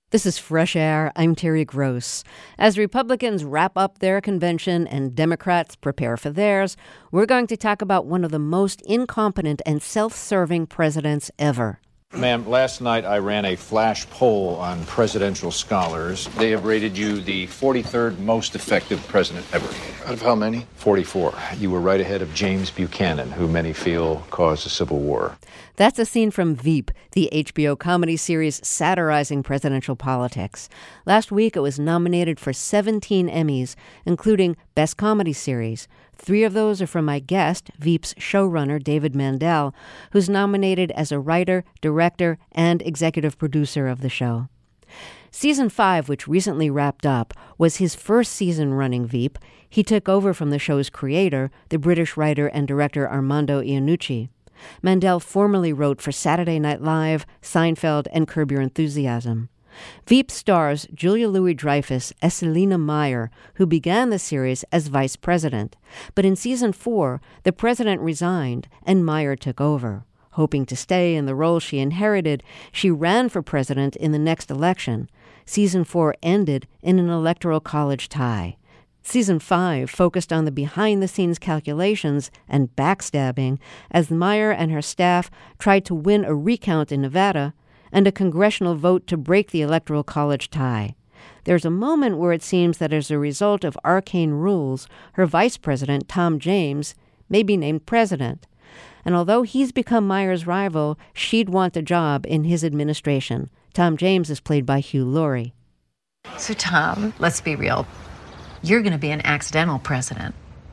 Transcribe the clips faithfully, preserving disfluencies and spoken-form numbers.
This is Fresh Air. I'm Terry Gross. As Republicans wrap up their convention and Democrats prepare for theirs, we're going to talk about one of the most incompetent and self-serving presidents ever. Ma'am, last night I ran a flash poll on presidential scholars. They have rated you the forty-third most effective president ever. Out of how many? forty-four. You were right ahead of James Buchanan, who many feel caused a civil war. That's a scene from Veep, the H B O comedy series satirizing presidential politics. Last week, it was nominated for seventeen Emmys, including Best Comedy Series. Three of those are from my guest, Veep's showrunner, David Mandel, who's nominated as a writer, director, and executive producer of the show. Season five, which recently wrapped up, was his first season running Veep. He took over from the show's creator, the British writer and director Armando Iannucci. Mandel formerly wrote for Saturday Night Live, Seinfeld, and Curb Your Enthusiasm. Veep stars Julia Louis-Dreyfus as Selina Meyer, who began the series as vice president. But in season four, the president resigned and Meyer took over. Hoping to stay in the role she inherited, she ran for president in the next election. Season four ended in an electoral college tie. Season five focused on the behind-the-scenes calculations and backstabbing as Meyer and her staff tried to win a recount in Nevada and a congressional vote to break the electoral college tie. There's a moment where it seems that as a result of arcane rules, her vice president, Tom James, may be named president. And although he's become Meyer's rival, she'd want a job in his administration. Tom James is played by Hugh Laurie. So, Tom, let's be real. You're going to be an accidental president.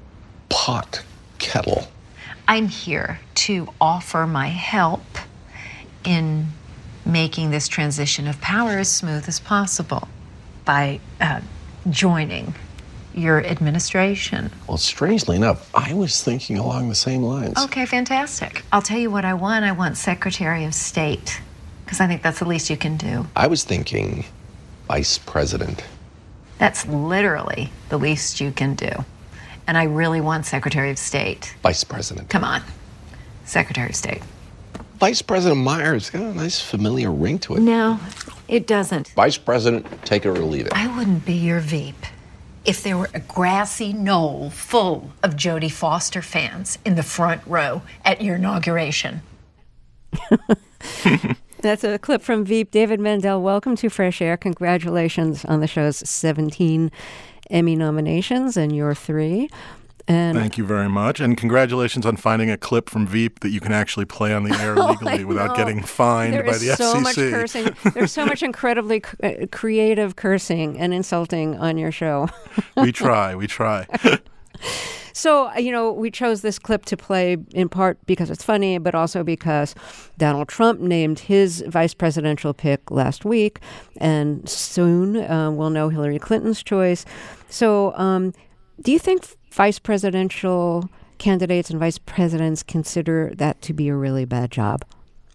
Pot kettle. I'm here to offer my help in making this transition of power as smooth as possible by uh, joining your administration. Well, strangely enough, I was thinking along the same lines. Okay, fantastic. I'll tell you what I want. I want Secretary of State, because I think that's the least you can do. I was thinking vice president. That's literally the least you can do. And I really want Secretary of State. Vice president. Come on. Secretary of State. Vice President Myers got a nice familiar ring to it. No, it doesn't. Vice president, take it or leave it. I wouldn't be your Veep if there were a grassy knoll full of Jodie Foster fans in the front row at your inauguration. That's a clip from Veep. David Mandel, welcome to Fresh Air. Congratulations on the show's seventeen Emmy nominations and your three. And Thank you very much. And congratulations on finding a clip from Veep that you can actually play on the air legally oh, without getting fined there by the so F C C. Much cursing. There's so much incredibly c- creative cursing and insulting on your show. we try. We try. So, you know, we chose this clip to play in part because it's funny, but also because Donald Trump named his vice presidential pick last week, and soon uh, we'll know Hillary Clinton's choice. So um, do you think vice presidential candidates and vice presidents consider that to be a really bad job?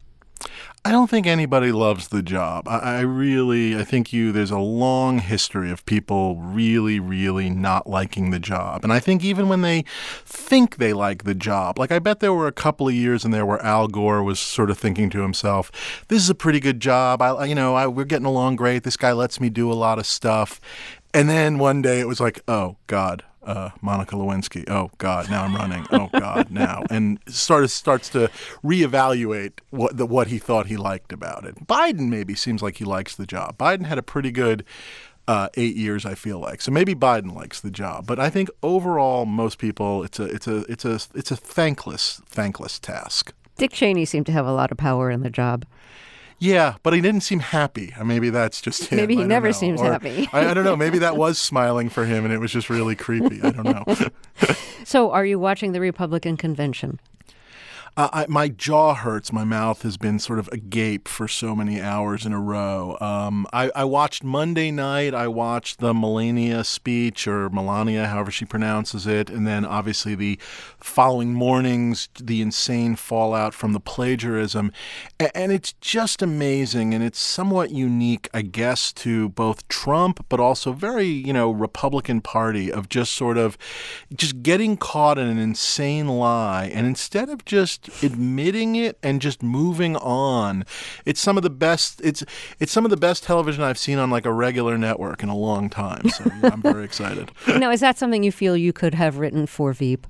I don't think anybody loves the job. I, I really, I think you, there's a long history of people really, really not liking the job. And I think even when they think they like the job, like I bet there were a couple of years in there where Al Gore was sort of thinking to himself, this is a pretty good job. I, you know, I, we're getting along great. This guy lets me do a lot of stuff. And then one day it was like, oh, God. Uh, Monica Lewinsky. Oh, God, now I'm running. Oh, God, now. And sort of starts to reevaluate what the, what he thought he liked about it. Biden maybe seems like he likes the job. Biden had a pretty good uh, eight years, I feel like. So maybe Biden likes the job. But I think overall, most people, it's a it's a it's a it's a thankless thankless task. Dick Cheney seemed to have a lot of power in the job. Yeah, but he didn't seem happy. Maybe that's just him. Maybe he never know. seems or, happy. I, I don't know. Maybe that was smiling for him and it was just really creepy. I don't know. So are you watching the Republican convention? Uh, I, my jaw hurts. My mouth has been sort of agape for so many hours in a row. Um, I, I watched Monday night. I watched the Melania speech, or Melania, however she pronounces it, and then obviously the following mornings, the insane fallout from the plagiarism. A- and it's just amazing, and it's somewhat unique, I guess, to both Trump, but also very, you know, Republican Party of just sort of just getting caught in an insane lie, and instead of just just admitting it and just moving on. It's some of the best. It's it's some of the best television I've seen on like a regular network in a long time. So yeah, I'm very excited. Now, is that something you feel you could have written for Veep?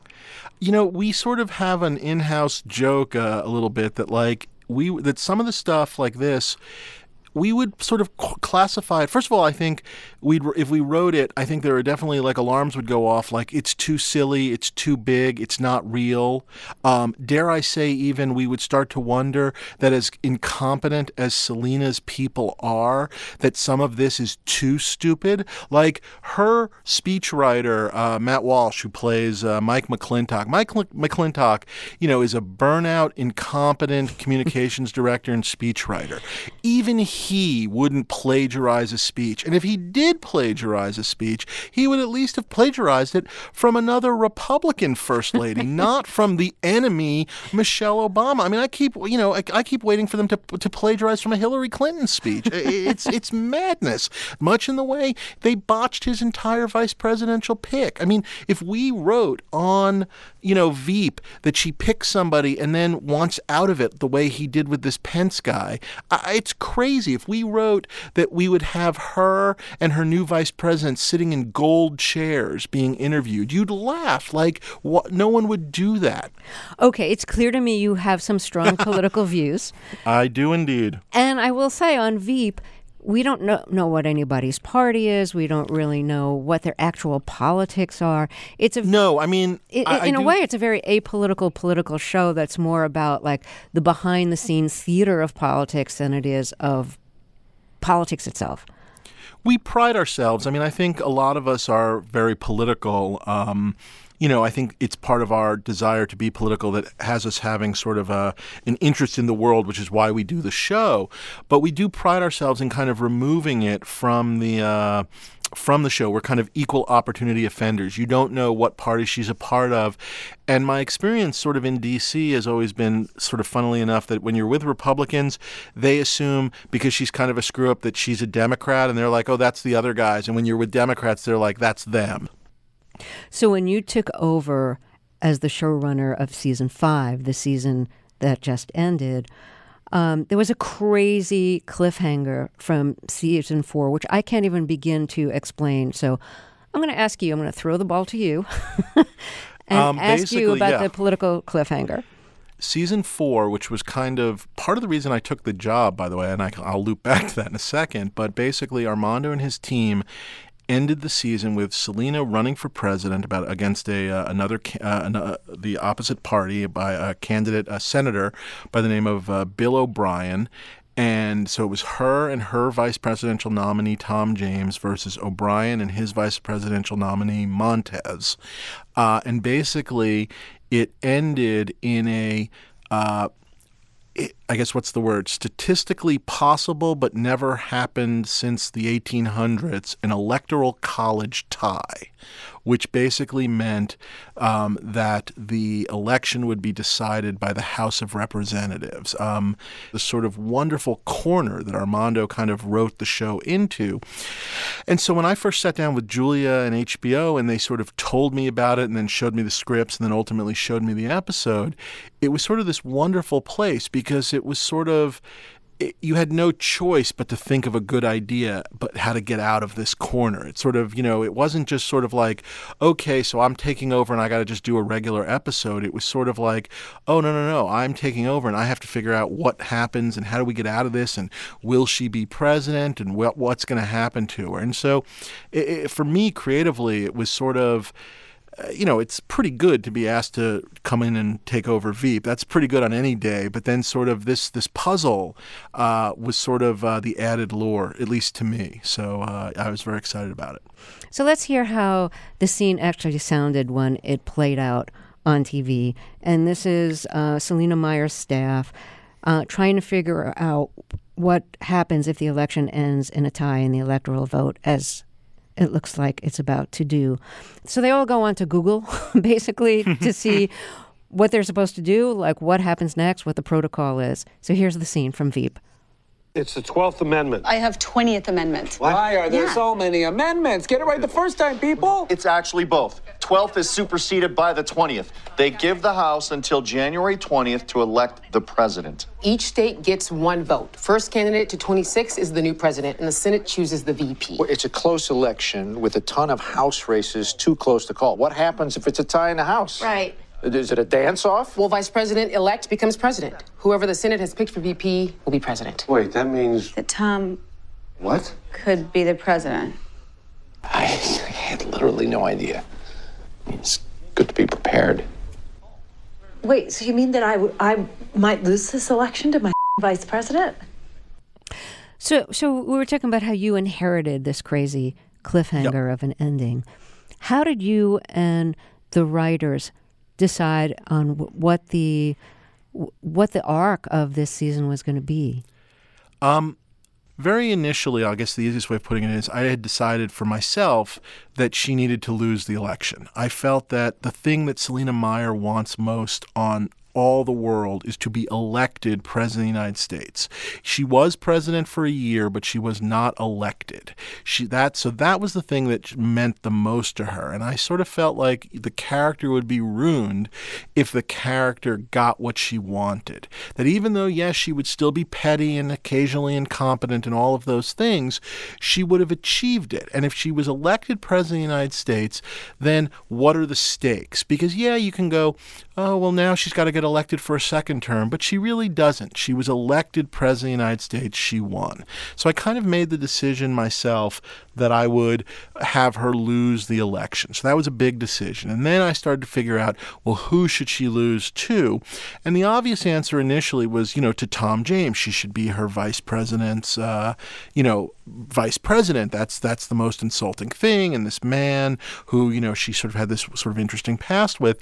You know, we sort of have an in-house joke uh, a little bit that like we that some of the stuff like this, we would sort of classify it. First of all, I think we'd if we wrote it, I think there are definitely like alarms would go off, like it's too silly, it's too big, it's not real. Um, dare I say, even we would start to wonder that as incompetent as Selena's people are, that some of this is too stupid. Like her speechwriter, uh, Matt Walsh, who plays uh, Mike McClintock. Mike McClintock, you know, is a burnout, incompetent communications director and speechwriter. Even he He wouldn't plagiarize a speech. And if he did plagiarize a speech, he would at least have plagiarized it from another Republican first lady, not from the enemy, Michelle Obama. I mean, I keep, you know, I, I keep waiting for them to to plagiarize from a Hillary Clinton speech. It's it's madness. Much in the way they botched his entire vice presidential pick. I mean, if we wrote on, you know, Veep that she picks somebody and then wants out of it the way he did with this Pence guy, I, it's crazy. If we wrote that we would have her and her new vice president sitting in gold chairs being interviewed, you'd laugh. Like, what? No one would do that. Okay, it's clear to me you have some strong political views. I do indeed. And I will say on Veep, we don't know, know what anybody's party is. We don't really know what their actual politics are. It's a no. I mean, it, I, in I a do... way, it's a very apolitical political show that's more about like the behind-the-scenes theater of politics than it is of politics itself. We pride ourselves. I mean, I think a lot of us are very political. Um, you know, I think it's part of our desire to be political that has us having sort of a, an interest in the world, which is why we do the show. But we do pride ourselves in kind of removing it from the uh, from the show. We're kind of equal opportunity offenders. You don't know what party she's a part of. And my experience sort of in D C has always been sort of funnily enough that when you're with Republicans, they assume because she's kind of a screw up that she's a Democrat, and they're like, oh, that's the other guys. And when you're with Democrats, they're like, that's them. So when you took over as the showrunner of season five, the season that just ended, Um, there was a crazy cliffhanger from season four, which I can't even begin to explain. So I'm going to ask you, I'm going to throw the ball to you and um, ask you about yeah. the political cliffhanger. Season four, which was kind of part of the reason I took the job, by the way, and I, I'll loop back to that in a second, but basically Armando and his team ended the season with Selena running for president about against a uh, another uh, an, uh, the opposite party by a candidate, a senator by the name of uh, Bill O'Brien. And so it was her and her vice presidential nominee, Tom James, versus O'Brien and his vice presidential nominee, Montez. Uh, and basically it ended in a uh, I guess what's the word? Statistically possible, but never happened since the eighteen hundreds, an electoral college tie, which basically meant um, that the election would be decided by the House of Representatives. Um, the sort of wonderful corner that Armando kind of wrote the show into. And so when I first sat down with Julia and H B O and they sort of told me about it and then showed me the scripts and then ultimately showed me the episode, it was sort of this wonderful place because it was sort of, it, you had no choice but to think of a good idea, but how to get out of this corner. It's sort of, you know, it wasn't just sort of like, okay, so I'm taking over and I got to just do a regular episode. It was sort of like, oh, no, no, no, I'm taking over and I have to figure out what happens and how do we get out of this and will she be president and what what's going to happen to her. And so it, it, for me, creatively, it was sort of, you know, it's pretty good to be asked to come in and take over Veep. That's pretty good on any day. But then sort of this this puzzle uh, was sort of uh, the added lure, at least to me. So uh, I was very excited about it. So let's hear how the scene actually sounded when it played out on T V. And this is uh, Selena Meyer's staff uh, trying to figure out what happens if the election ends in a tie in the electoral vote, as it looks like it's about to do. So they all go on to Google, basically, to see what they're supposed to do, like what happens next, what the protocol is. So here's the scene from Veep. It's the twelfth Amendment. I have twentieth Amendment. Why are there Yeah. so many amendments? Get it right the first time, people. It's actually both. twelfth is superseded by the twentieth. They give the House until January twentieth to elect the president. Each state gets one vote. First candidate to twenty-six is the new president, and the Senate chooses the V P. Well, it's a close election with a ton of House races too close to call. What happens if it's a tie in the House? Right. Is it a dance-off? Well, Vice President-elect becomes president. Whoever the Senate has picked for V P will be president. Wait, that means... That Tom What? could be the president. I, I had literally no idea. It's good to be prepared. Wait, so you mean that I, w- I might lose this election to my vice president? So, so we were talking about how you inherited this crazy cliffhanger Yep. of an ending. How did you and the writers decide on w- what the w- what the arc of this season was going to be? Um, very initially, I guess the easiest way of putting it is I had decided for myself that she needed to lose the election. I felt that the thing that Selina Meyer wants most on all the world is to be elected president of the United States. She was president for a year, but she was not elected. She that so that was the thing that meant the most to her. And I sort of felt like the character would be ruined if the character got what she wanted. That even though, yes, she would still be petty and occasionally incompetent and all of those things, she would have achieved it. And if she was elected president of the United States, then what are the stakes? Because, yeah, you can go, oh, well, now she's got to get elected for a second term, but she really doesn't. She was elected president of the United States. She won. So I kind of made the decision myself that I would have her lose the election. So that was a big decision. And then I started to figure out, well, who should she lose to? And the obvious answer initially was, you know, to Tom James. She should be her vice president's, uh, you know, vice president. That's that's the most insulting thing. And this man who, you know, she sort of had this sort of interesting past with.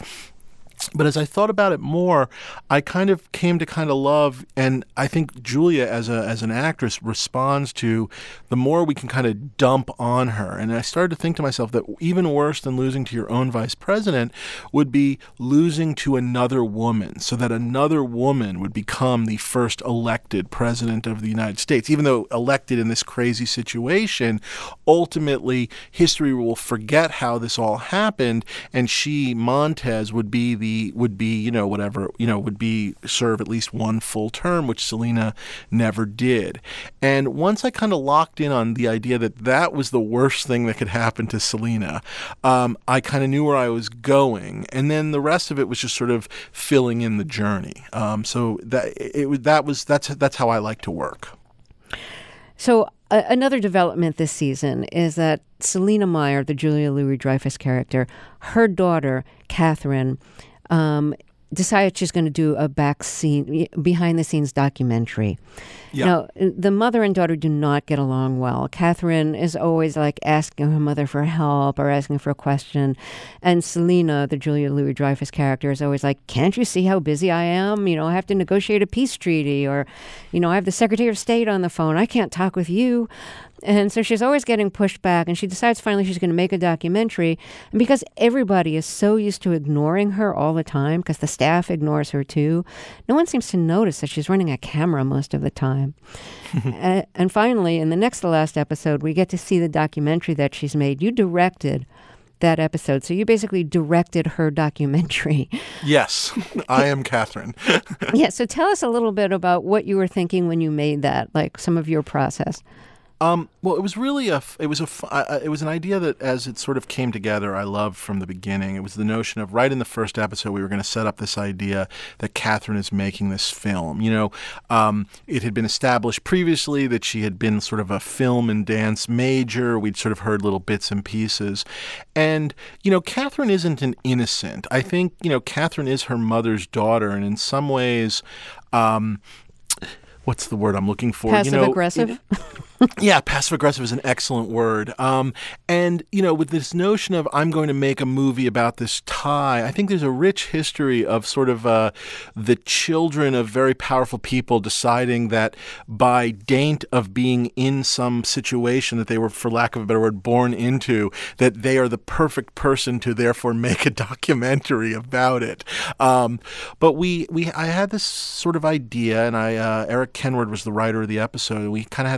But as I thought about it more, I kind of came to kind of love, and I think Julia as a as an actress responds to the more we can kind of dump on her. And I started to think to myself that even worse than losing to your own vice president would be losing to another woman, so that another woman would become the first elected president of the United States. Even though elected in this crazy situation, ultimately history will forget how this all happened, and she, Montez, would be the would be, you know, whatever, you know, would be serve at least one full term, which Selina never did. And once I kind of locked in on the idea that that was the worst thing that could happen to Selina, um, I kind of knew where I was going. And then the rest of it was just sort of filling in the journey. Um, so that it that was that's that's how I like to work. So uh, another development this season is that Selina Meyer, the Julia Louis-Dreyfus character, her daughter, Catherine, um, decided she's going to do a back scene, behind-the-scenes documentary. Yeah. Now, the mother and daughter do not get along well. Catherine is always like asking her mother for help or asking for a question. And Selina, the Julia Louis-Dreyfus character, is always like, can't you see how busy I am? You know, I have to negotiate a peace treaty, or, you know, I have the Secretary of State on the phone. I can't talk with you. And so she's always getting pushed back, and she decides finally she's going to make a documentary. And because everybody is so used to ignoring her all the time, because the staff ignores her too, no one seems to notice that she's running a camera most of the time. and, and finally, in the next to last episode, we get to see the documentary that she's made. You directed that episode, so you basically directed her documentary. Yes, I am Catherine. Yeah, so tell us a little bit about what you were thinking when you made that, like some of your process. Um, well, it was really a, it was a, uh, it was an idea that as it sort of came together, I loved from the beginning. It was the notion of right in the first episode, we were going to set up this idea that Catherine is making this film. You know, um, it had been established previously that she had been sort of a film and dance major. We'd sort of heard little bits and pieces. And, you know, Catherine isn't an innocent. I think, you know, Catherine is her mother's daughter. And in some ways, um, what's the word I'm looking for? Passive you know, aggressive? It, yeah, passive aggressive is an excellent word. Um, and, you know, with this notion of I'm going to make a movie about this tie, I think there's a rich history of sort of uh, the children of very powerful people deciding that by dint of being in some situation that they were, for lack of a better word, born into, that they are the perfect person to therefore make a documentary about it. Um, but we, we, I had this sort of idea, and I, uh, Eric Kenward was the writer of the episode, and we kind of had this idea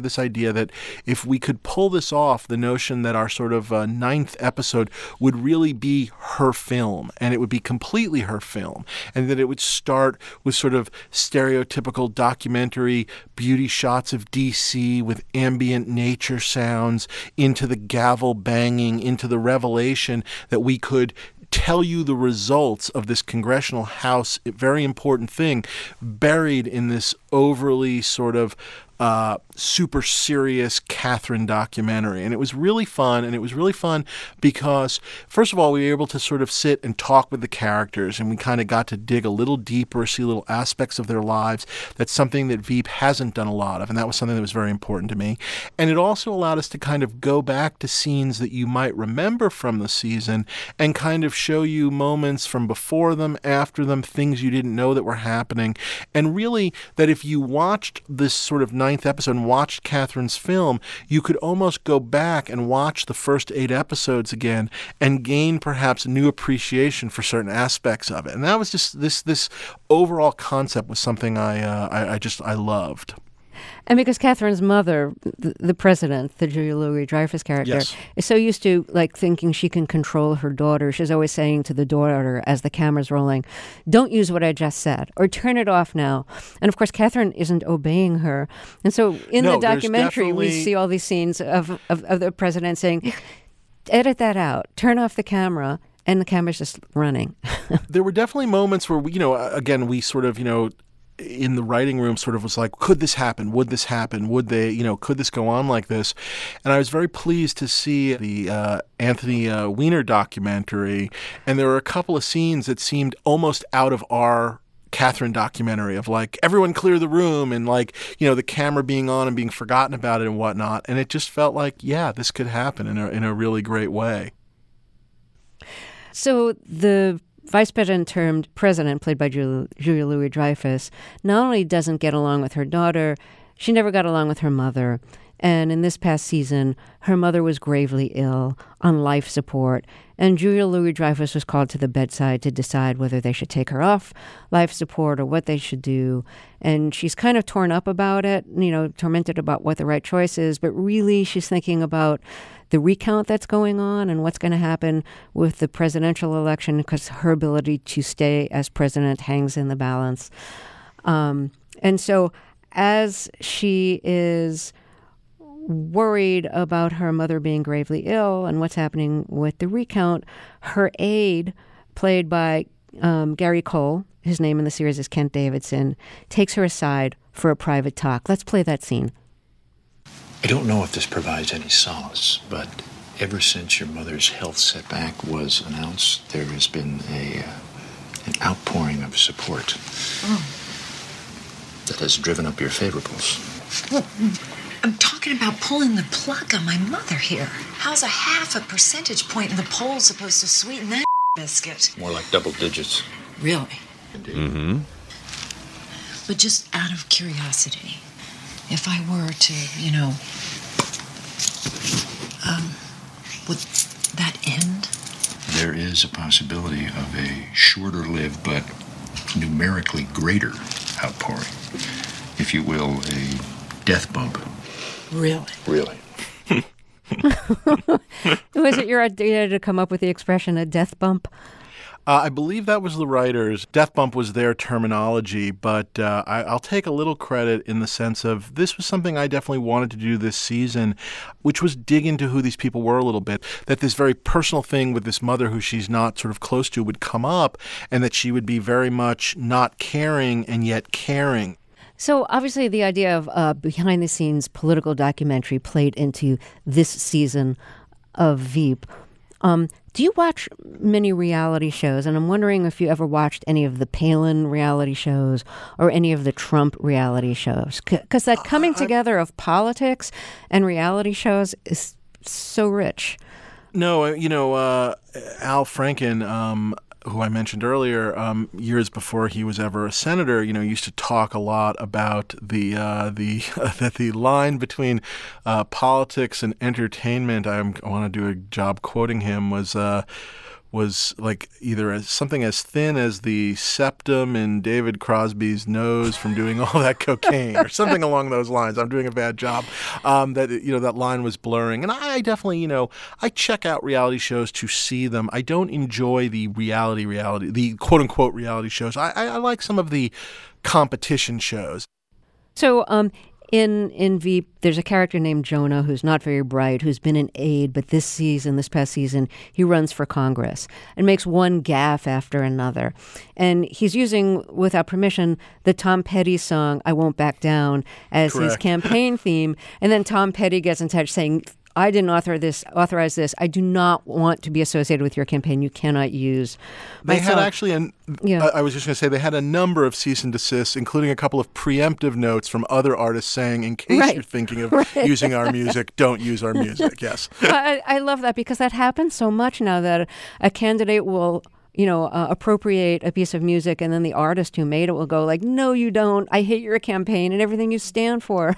idea that if we could pull this off, the notion that our sort of uh, ninth episode would really be her film, and it would be completely her film, and that it would start with sort of stereotypical documentary beauty shots of D C with ambient nature sounds, into the gavel banging, into the revelation that we could tell you the results of this Congressional House, very important thing, buried in this overly sort of uh, super serious Catherine documentary. And it was really fun, and it was really fun because, first of all, we were able to sort of sit and talk with the characters, and we kind of got to dig a little deeper, see little aspects of their lives. That's something that Veep hasn't done a lot of, and that was something that was very important to me. And it also allowed us to kind of go back to scenes that you might remember from the season and kind of show you moments from before them, after them, things you didn't know that were happening. And really, that if you watched this sort of ninth episode and watched Catherine's film, you could almost go back and watch the first eight episodes again and gain perhaps new appreciation for certain aspects of it. And that was just this this overall concept was something I uh, I, I just I loved. And because Catherine's mother, the, the president, the Julia Louis-Dreyfus character, yes. is so used to like thinking she can control her daughter. She's always saying to the daughter as the camera's rolling, "Don't use what I just said," or "Turn it off now." And of course, Catherine isn't obeying her. And so in no, the documentary, definitely... we see all these scenes of, of, of the president saying, "Edit that out, turn off the camera." And the camera's just running. There were definitely moments where, we, you know, again, we sort of, you know, in the writing room sort of was like, could this happen? Would this happen? Would they, you know, could this go on like this? And I was very pleased to see the uh, Anthony uh, Weiner documentary. And there were a couple of scenes that seemed almost out of our Catherine documentary of like, everyone clear the room, and like, you know, the camera being on and being forgotten about it and whatnot. And it just felt like, yeah, this could happen in a, in a really great way. So the vice president termed president, played by Julia, Julia Louis-Dreyfus, not only doesn't get along with her daughter, she never got along with her mother. And in this past season, her mother was gravely ill, on life support, and Julia Louis-Dreyfus was called to the bedside to decide whether they should take her off life support or what they should do. And she's kind of torn up about it, you know, tormented about what the right choice is, but really she's thinking about the recount that's going on and what's going to happen with the presidential election, because her ability to stay as president hangs in the balance. Um, and so as she is worried about her mother being gravely ill and what's happening with the recount, her aide, played by um, Gary Cole, his name in the series is Kent Davidson, takes her aside for a private talk. Let's play that scene. I don't know if this provides any solace, but ever since your mother's health setback was announced, there has been a uh, an outpouring of support oh. that has driven up your favorables. Well, I'm talking about pulling the plug on my mother here. How's a half a percentage point in the poll supposed to sweeten that biscuit? More like double digits. Really? Indeed. Mm-hmm. But just out of curiosity, if I were to, you know, um, would that end? There is a possibility of a shorter-lived but numerically greater outpouring. If you will, a death bump. Really? Really. Was it your idea to come up with the expression, a death bump? Uh, I believe that was the writers. Death bump was their terminology, but uh, I, I'll take a little credit in the sense of this was something I definitely wanted to do this season, which was dig into who these people were a little bit, that this very personal thing with this mother who she's not sort of close to would come up, and that she would be very much not caring and yet caring. So obviously the idea of a behind-the-scenes political documentary played into this season of Veep. Um, do you watch many reality shows? And I'm wondering if you ever watched any of the Palin reality shows or any of the Trump reality shows. Because that coming uh, together of politics and reality shows is so rich. No, you know, uh, Al Franken, um, who I mentioned earlier, um, years before he was ever a senator, you know, used to talk a lot about the uh, the uh, that the line between uh, politics and entertainment. I'm, I want to do a job quoting him. Was uh, was like either as something as thin as the septum in David Crosby's nose from doing all that cocaine or something along those lines. I'm doing a bad job. Um, that, you know, that line was blurring. And I definitely, you know, I check out reality shows to see them. I don't enjoy the reality reality, the quote unquote reality shows. I, I, I like some of the competition shows. So, um, In in Veep, there's a character named Jonah who's not very bright, who's been an aide, but this season, this past season, he runs for Congress and makes one gaffe after another. And he's using, without permission, the Tom Petty song, I Won't Back Down, as Correct. his campaign theme. And then Tom Petty gets in touch saying, I didn't author this, authorize this. I do not want to be associated with your campaign. You cannot use my They had song. actually, an, Yeah. I, I was just going to say, they had a number of cease and desists, including a couple of preemptive notes from other artists saying, in case Right. you're thinking of Right. using our music, don't use our music. Yes. I, I love that because that happens so much now that a candidate will, you know, uh, appropriate a piece of music and then the artist who made it will go like, no, you don't. I hate your campaign and everything you stand for.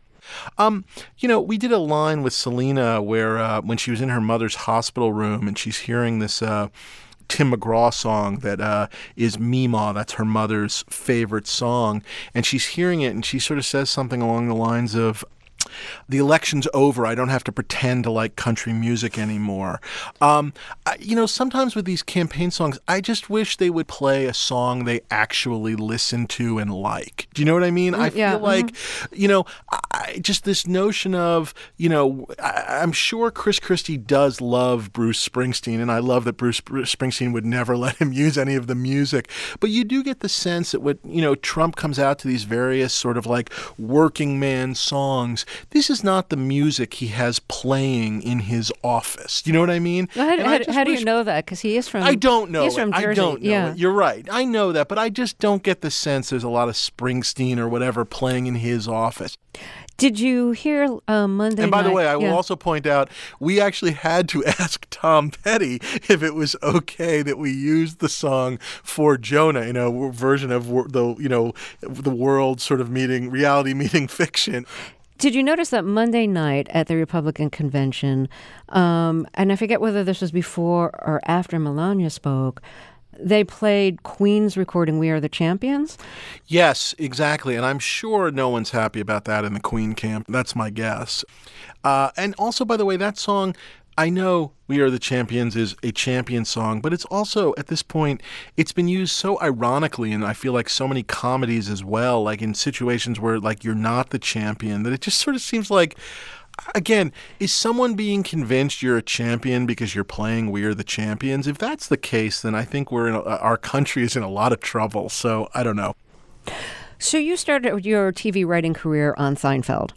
Um, you know, we did a line with Selena where uh, when she was in her mother's hospital room and she's hearing this uh, Tim McGraw song that uh, is Meemaw. That's her mother's favorite song. And she's hearing it and she sort of says something along the lines of, the election's over. I don't have to pretend to like country music anymore. Um, I, you know, sometimes with these campaign songs, I just wish they would play a song they actually listen to and like. Do you know what I mean? I feel yeah, like, mm-hmm. you know, I, just this notion of, you know, I, I'm sure Chris Christie does love Bruce Springsteen, and I love that Bruce Springsteen would never let him use any of the music. But you do get the sense that what, you know, Trump comes out to these various sort of like working man songs. This is not the music he has playing in his office. Do you know what I mean? How, how, I just how do wish- you know that? Because he is from. I don't know He's it. from Jersey. I don't know yeah. it. You're right. I know that, but I just don't get the sense there's a lot of Springsteen or whatever playing in his office. Did you hear uh, Monday And by the night- way, I will yeah. also point out, we actually had to ask Tom Petty if it was okay that we used the song for Jonah in a version of the, you know, the world sort of meeting, reality meeting fiction. Did you notice that Monday night at the Republican convention, um, and I forget whether this was before or after Melania spoke, they played Queen's recording, We Are the Champions? Yes, exactly. And I'm sure no one's happy about that in the Queen camp. That's my guess. Uh, and also, by the way, that song, I know We Are the Champions is a champion song, but it's also, at this point, it's been used so ironically, and I feel like so many comedies as well, like in situations where like you're not the champion, that it just sort of seems like, again, is someone being convinced you're a champion because you're playing We Are the Champions? If that's the case, then I think we're in a, our country is in a lot of trouble. So I don't know. So you started your T V writing career on Seinfeld.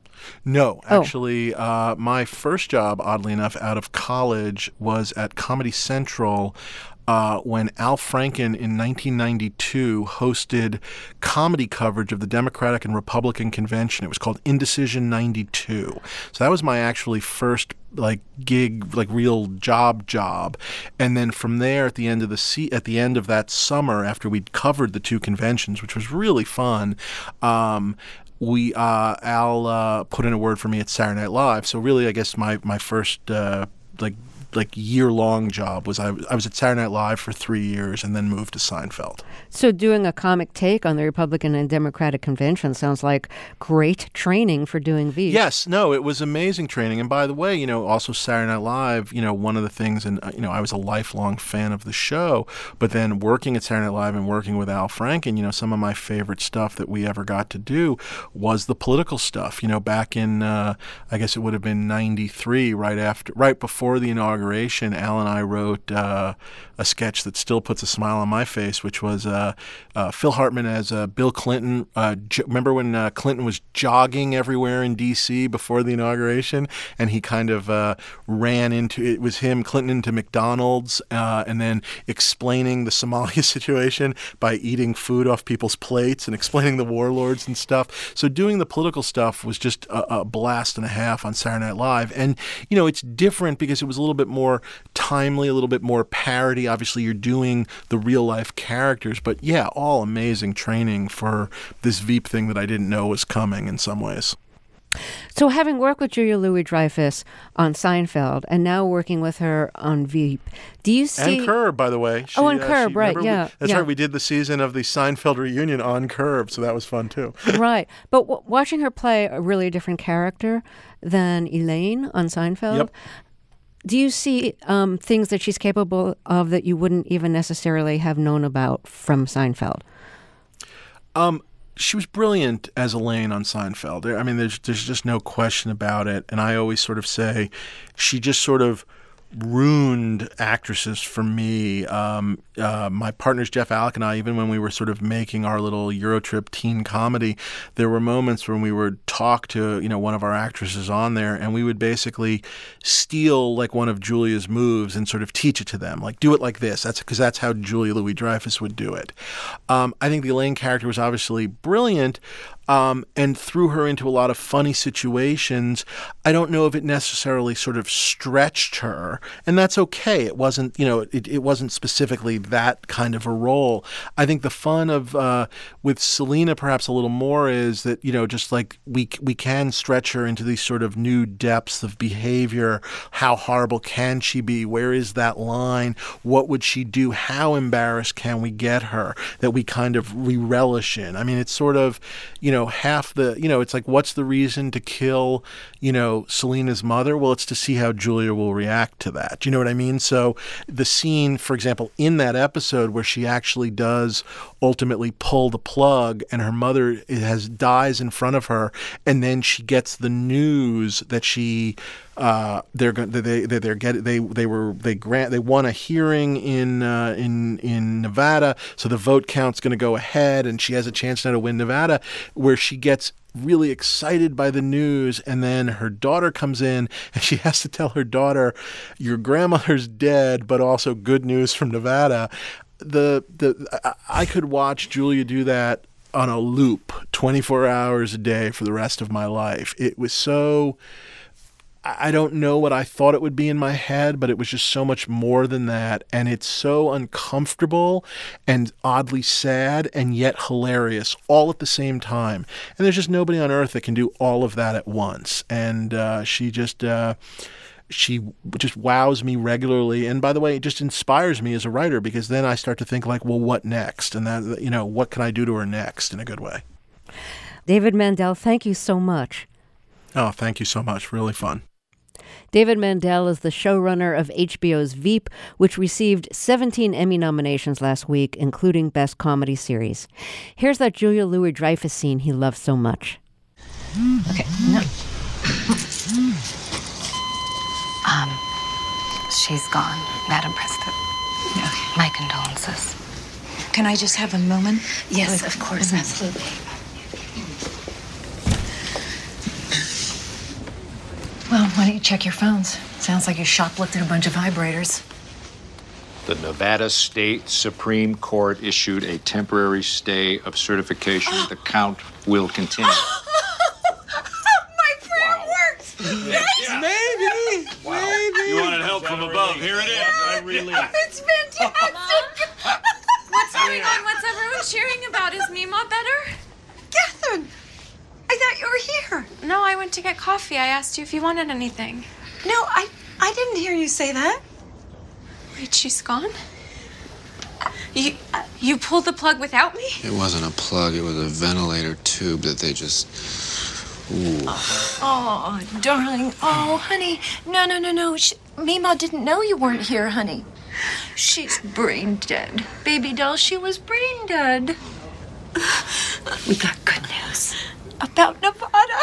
No, Oh. actually, uh, my first job, oddly enough, out of college was at Comedy Central uh, when Al Franken in nineteen ninety-two hosted comedy coverage of the Democratic and Republican convention. It was called Indecision ninety-two. So that was my actually first like gig, like real job job. And then from there at the end of the se- at the end of that summer, after we'd covered the two conventions, which was really fun, um, we uh, Al uh, put in a word for me at Saturday Night Live. So really, I guess my my first uh, like like year long job was I, I was at Saturday Night Live for three years and then moved to Seinfeld. So doing a comic take on the Republican and Democratic convention sounds like great training for doing Veep. Yes, no, it was amazing training. And by the way, you know, also Saturday Night Live, you know, one of the things, and, uh, you know, I was a lifelong fan of the show, but then working at Saturday Night Live and working with Al Franken, you know, some of my favorite stuff that we ever got to do was the political stuff. You know, back in, uh, I guess it would have been ninety-three, right after, right before the inauguration, Al and I wrote uh, a sketch that still puts a smile on my face, which was uh, uh, Phil Hartman as uh, Bill Clinton. Uh, j- remember when uh, Clinton was jogging everywhere in D C before the inauguration, and he kind of uh, ran into, it was him, Clinton, into McDonald's, uh, and then explaining the Somalia situation by eating food off people's plates and explaining the warlords and stuff. So doing the political stuff was just a, a blast and a half on Saturday Night Live. And, you know, it's different because it was a little bit more timely, a little bit more parody. Obviously, you're doing the real life characters, but yeah, all amazing training for this Veep thing that I didn't know was coming in some ways. So having worked with Julia Louis-Dreyfus on Seinfeld and now working with her on Veep, do you see... And Curb, by the way. She, oh, and uh, Curb, she, right, we, yeah. That's yeah. right, we did the season of the Seinfeld reunion on Curb, so that was fun, too. Right. But w- watching her play a really different character than Elaine on Seinfeld, yep. do you see um, things that she's capable of that you wouldn't even necessarily have known about from Seinfeld? Um... She was brilliant as Elaine on Seinfeld. I mean, there's there's just no question about it. And I always sort of say she just sort of ruined actresses for me. Um, uh, my partners, Jeff Alec and I, even when we were sort of making our little Eurotrip teen comedy, there were moments when we would talk to, you know, one of our actresses on there, and we would basically steal like one of Julia's moves and sort of teach it to them. Like, do it like this. That's because that's how Julia Louis-Dreyfus would do it. Um, I think the Elaine character was obviously brilliant. Um, and threw her into a lot of funny situations. I don't know if it necessarily sort of stretched her, and that's okay. It wasn't, you know, it, it wasn't specifically that kind of a role. I think the fun of uh, with Selena perhaps a little more is that, you know, just like we we can stretch her into these sort of new depths of behavior. How horrible can she be? Where is that line? What would she do? How embarrassed can we get her that we kind of we relish in? I mean, it's sort of, you know, know, half the, you know, it's like, what's the reason to kill, you know, Selena's mother? Well, it's to see how Julia will react to that. Do you know what I mean? So the scene, for example, in that episode where she actually does ultimately pull the plug and her mother has dies in front of her, and then she gets the news that she Uh, they're going. They they they're get. They they were they grant. They won a hearing in uh, in in Nevada, so the vote count's going to go ahead, and she has a chance now to win Nevada. Where she gets really excited by the news, and then her daughter comes in, and she has to tell her daughter, "Your grandmother's dead, but also good news from Nevada." The the I could watch Julia do that on a loop, twenty-four hours a day for the rest of my life. It was so. I don't know what I thought it would be in my head, but it was just so much more than that. And it's so uncomfortable and oddly sad and yet hilarious all at the same time. And there's just nobody on earth that can do all of that at once. And uh, she just... Uh, she just wows me regularly. And by the way, it just inspires me as a writer, because then I start to think like, well, what next? And that, you know, what can I do to her next in a good way? David Mandel, thank you so much. Oh, thank you so much. Really fun. David Mandel is the showrunner of H B O's Veep, which received seventeen Emmy nominations last week, including Best Comedy Series. Here's that Julia Louis-Dreyfus scene he loves so much. Okay, no. Um, she's gone, Madam President. Okay. My condolences. Can I just have a moment? Yes, of course, mm-hmm. Absolutely. Well, why don't you check your phones? Sounds like you shoplifted a bunch of vibrators. The Nevada State Supreme Court issued a temporary stay of certification. The count will continue. My prayer wow. works! Yes. Yeah. Maybe! Wow. Maybe! You want help from above. Here it is. I really... It's fantastic! What's going on? What's everyone cheering about? Is Mima better? Catherine! I thought you were here. No, I went to get coffee. I asked you if you wanted anything. No, I I didn't hear you say that. Wait, she's gone? You uh, you pulled the plug without me? It wasn't a plug. It was a ventilator tube that they just... Ooh. Oh, darling. Oh, honey. No, no, no, no. She, Mima didn't know you weren't here, honey. She's brain dead. Baby doll, she was brain dead. We got good news. About Nevada.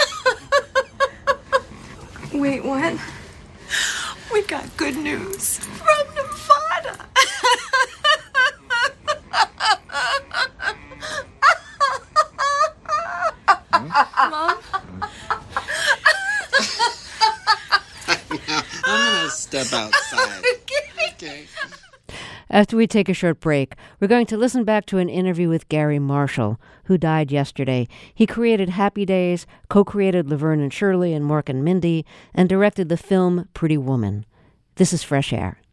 Wait, what? We got good news from Nevada. Mom? I'm gonna step outside. Okay. After we take a short break, we're going to listen back to an interview with Gary Marshall, who died yesterday. He created Happy Days, co-created Laverne and Shirley and Mork and Mindy, and directed the film Pretty Woman. This is Fresh Air.